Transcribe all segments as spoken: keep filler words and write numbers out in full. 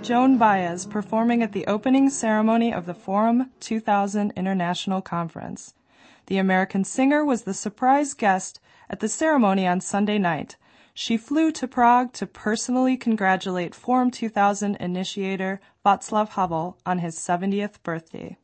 Joan Baez performing at the opening ceremony of the Forum two thousand International Conference. The American singer was the surprise guest at the ceremony on Sunday night. She flew to Prague to personally congratulate Forum two thousand initiator Václav Havel on his seventieth birthday.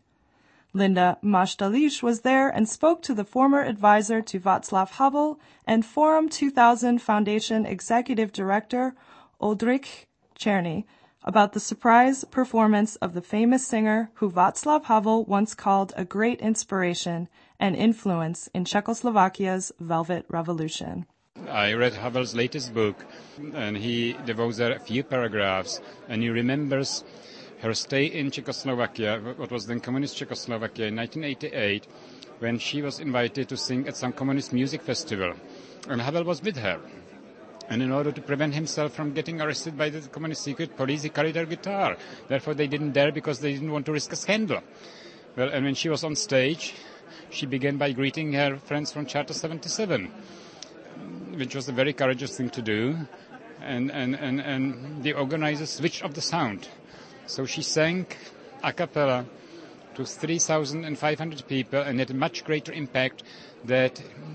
Linda Maštališ was there and spoke to the former advisor to Václav Havel and Forum two thousand Foundation Executive Director Oldřich Černý about the surprise performance of the famous singer who Václav Havel once called a great inspiration and influence in Czechoslovakia's Velvet Revolution. I read Havel's latest book, and he devotes there a few paragraphs, and he remembers her stay in Czechoslovakia, what was then communist Czechoslovakia, in nineteen eighty-eight, when she was invited to sing at some communist music festival. And Havel was with her. And in order to prevent himself from getting arrested by the communist secret police, he carried her guitar. Therefore, they didn't dare because they didn't want to risk a scandal. Well, and when she was on stage, she began by greeting her friends from Charter seventy-seven, which was a very courageous thing to do. And, and, and, and the organizers switched off the sound. So she sang a cappella to three thousand five hundred people and had a much greater impact than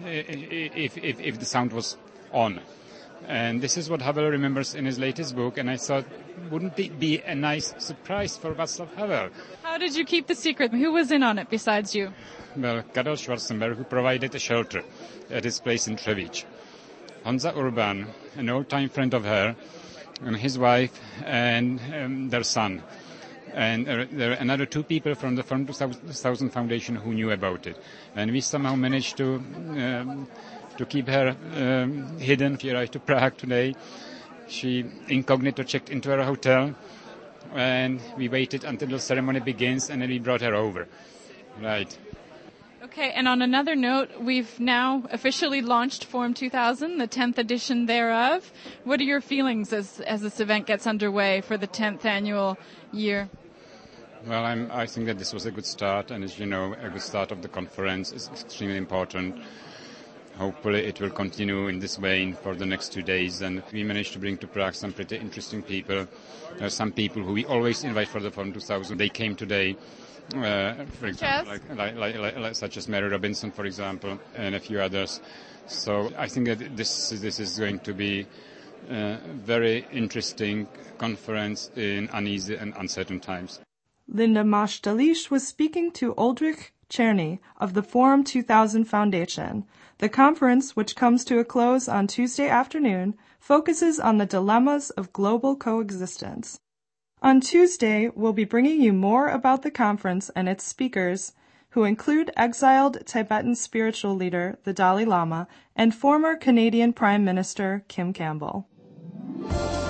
if, if, if the sound was on. And this is what Havel remembers in his latest book, and I thought, wouldn't it be a nice surprise for Václav Havel? How did you keep the secret? Who was in on it besides you? Well, Karel Schwarzenberg, who provided a shelter at his place in Třebíč. Honza Urban, an old-time friend of her, and his wife and um, their son. And uh, there are another two people from the Forum two thousand Foundation who knew about it. And we somehow managed to um, to keep her um, hidden. She arrived to Prague today. She incognito checked into her hotel, and we waited until the ceremony begins, and then we brought her over. Right. Okay, and on another note, we've now officially launched Forum two thousand, the tenth edition thereof. What are your feelings as as this event gets underway for the tenth annual year? Well, I'm, I think that this was a good start, and as you know, a good start of the conference is extremely important. Hopefully it will continue in this vein for the next two days, and we managed to bring to Prague some pretty interesting people. There are some people who we always invite for the Forum two thousand. They came today. Uh, for example, like, like, like, like, such as Mary Robinson, for example, and a few others. So I think that this this is going to be a very interesting conference in uneasy and uncertain times. Linda Maštališ was speaking to Oldřich Černý of the Forum two thousand Foundation. The conference, which comes to a close on Tuesday afternoon, focuses on the dilemmas of global coexistence. On Tuesday, we'll be bringing you more about the conference and its speakers, who include exiled Tibetan spiritual leader, the Dalai Lama, and former Canadian Prime Minister Kim Campbell.